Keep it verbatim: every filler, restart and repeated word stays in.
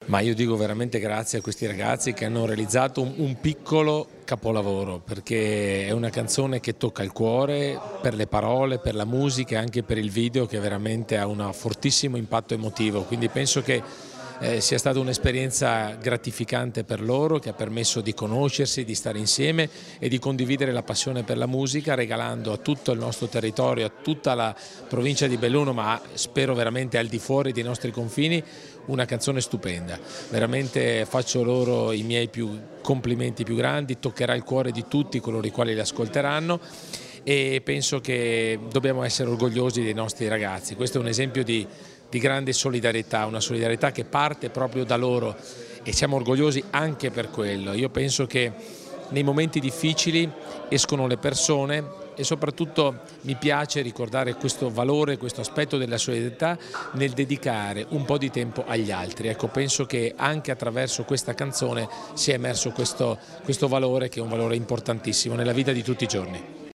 Ma io dico veramente grazie a questi ragazzi che hanno realizzato un, un piccolo capolavoro, perché è una canzone che tocca il cuore per le parole, per la musica e anche per il video, che veramente ha un fortissimo impatto emotivo, quindi penso che eh, sia stata un'esperienza gratificante per loro, che ha permesso di conoscersi, di stare insieme e di condividere la passione per la musica, regalando a tutto il nostro territorio, a tutta la provincia di Belluno, ma spero veramente al di fuori dei nostri confini, una canzone stupenda. Veramente faccio loro i miei più complimenti più grandi, toccherà il cuore di tutti coloro i quali li ascolteranno e penso che dobbiamo essere orgogliosi dei nostri ragazzi. Questo è un esempio di, di grande solidarietà, una solidarietà che parte proprio da loro e siamo orgogliosi anche per quello. Io penso che nei momenti difficili escono le persone e soprattutto mi piace ricordare questo valore, questo aspetto della solidarietà nel dedicare un po' di tempo agli altri. Ecco, penso che anche attraverso questa canzone sia emerso questo, questo valore, che è un valore importantissimo nella vita di tutti i giorni.